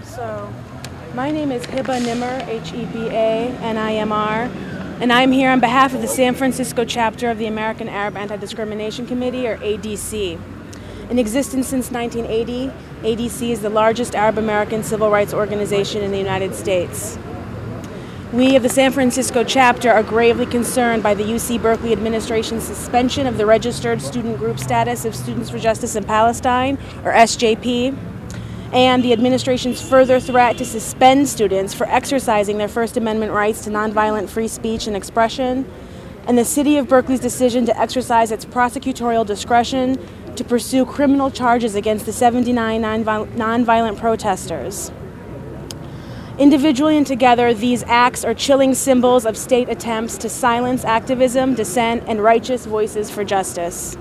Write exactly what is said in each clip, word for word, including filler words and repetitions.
So, my name is Hiba Nimr, H E B A N I M R, and I'm here on behalf of the San Francisco chapter of the American Arab Anti-Discrimination Committee, or A D C. In existence since nineteen eighty, A D C is the largest Arab American civil rights organization in the United States. We of the San Francisco chapter are gravely concerned by the U C Berkeley administration's suspension of the registered student group status of Students for Justice in Palestine, or S J P, and the administration's further threat to suspend students for exercising their First Amendment rights to nonviolent free speech and expression, and the City of Berkeley's decision to exercise its prosecutorial discretion to pursue criminal charges against the seventy-nine nonviolent protesters. Individually and together, these acts are chilling symbols of state attempts to silence activism, dissent, and righteous voices for justice.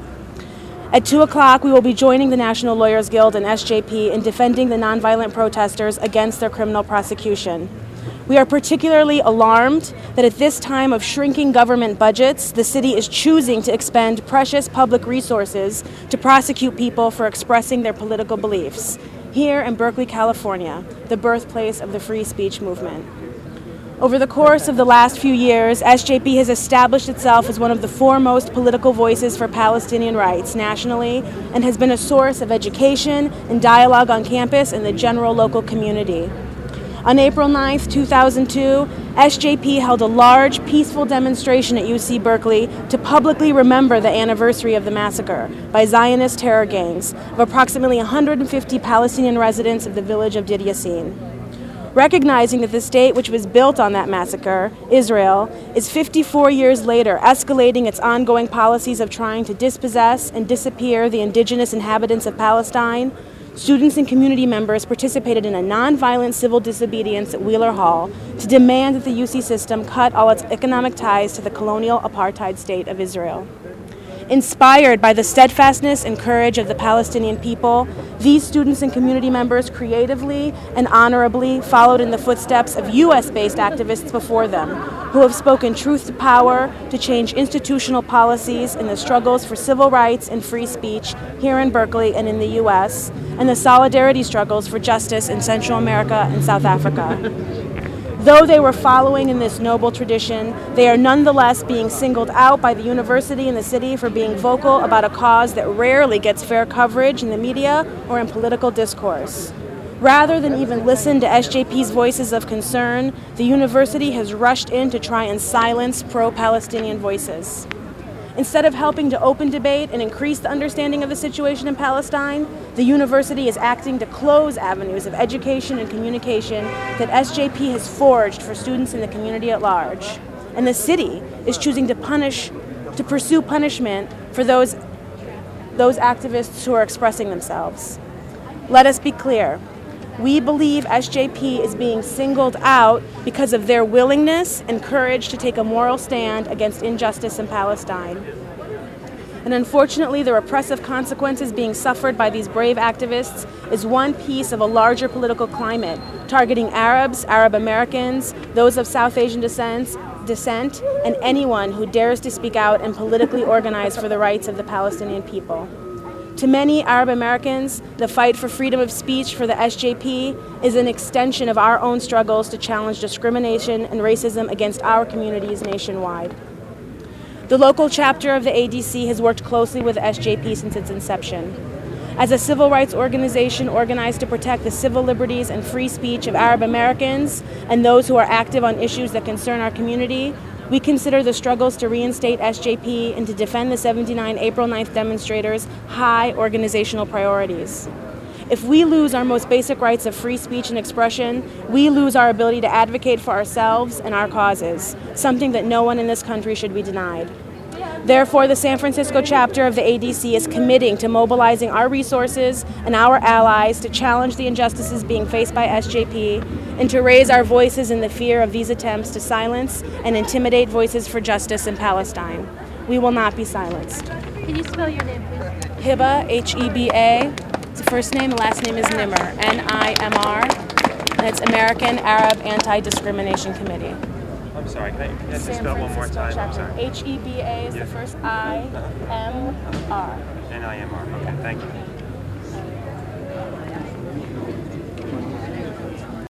At two o'clock, we will be joining the National Lawyers Guild and S J P in defending the nonviolent protesters against their criminal prosecution. We are particularly alarmed that at this time of shrinking government budgets, the city is choosing to expend precious public resources to prosecute people for expressing their political beliefs, here in Berkeley, California, the birthplace of the free speech movement. Over the course of the last few years, S J P has established itself as one of the foremost political voices for Palestinian rights nationally and has been a source of education and dialogue on campus and the general local community. On April ninth, two thousand two, S J P held a large, peaceful demonstration at U C Berkeley to publicly remember the anniversary of the massacre by Zionist terror gangs of approximately one hundred fifty Palestinian residents of the village of Dir Yassin. Recognizing that the state which was built on that massacre, Israel, is fifty-four years later escalating its ongoing policies of trying to dispossess and disappear the indigenous inhabitants of Palestine, students and community members participated in a nonviolent civil disobedience at Wheeler Hall to demand that the U C system cut all its economic ties to the colonial apartheid state of Israel. Inspired by the steadfastness and courage of the Palestinian people, these students and community members creatively and honorably followed in the footsteps of U S-based activists before them, who have spoken truth to power to change institutional policies in the struggles for civil rights and free speech here in Berkeley and in the U S, and the solidarity struggles for justice in Central America and South Africa. Though they were following in this noble tradition, they are nonetheless being singled out by the university and the city for being vocal about a cause that rarely gets fair coverage in the media or in political discourse. Rather than even listen to S J P's voices of concern, the university has rushed in to try and silence pro-Palestinian voices. Instead of helping to open debate and increase the understanding of the situation in Palestine, the university is acting to close avenues of education and communication that S J P has forged for students in the community at large. And the city is choosing to punish, to pursue punishment for those, those activists who are expressing themselves. Let us be clear. We believe S J P is being singled out because of their willingness and courage to take a moral stand against injustice in Palestine. And unfortunately, the repressive consequences being suffered by these brave activists is one piece of a larger political climate targeting Arabs, Arab Americans, those of South Asian descent, descent, and anyone who dares to speak out and politically organize for the rights of the Palestinian people. To many Arab Americans, the fight for freedom of speech for the S J P is an extension of our own struggles to challenge discrimination and racism against our communities nationwide. The local chapter of the A D C has worked closely with the S J P since its inception. As a civil rights organization organized to protect the civil liberties and free speech of Arab Americans and those who are active on issues that concern our community, we consider the struggles to reinstate S J P and to defend the seventy-nine April ninth demonstrators high organizational priorities. If we lose our most basic rights of free speech and expression, we lose our ability to advocate for ourselves and our causes, something that no one in this country should be denied. Therefore, the San Francisco chapter of the A D C is committing to mobilizing our resources and our allies to challenge the injustices being faced by S J P and to raise our voices in the fear of these attempts to silence and intimidate voices for justice in Palestine. We will not be silenced. Can you spell your name, please? Hiba, H E B A. It's the first name, the last name is Nimr, N I M R. And it's American Arab Anti-Discrimination Committee. I'm sorry, can I, can I just spell it one more time? I'm sorry. H E B A is yeah. the first I, M R. N I M R, okay, thank you.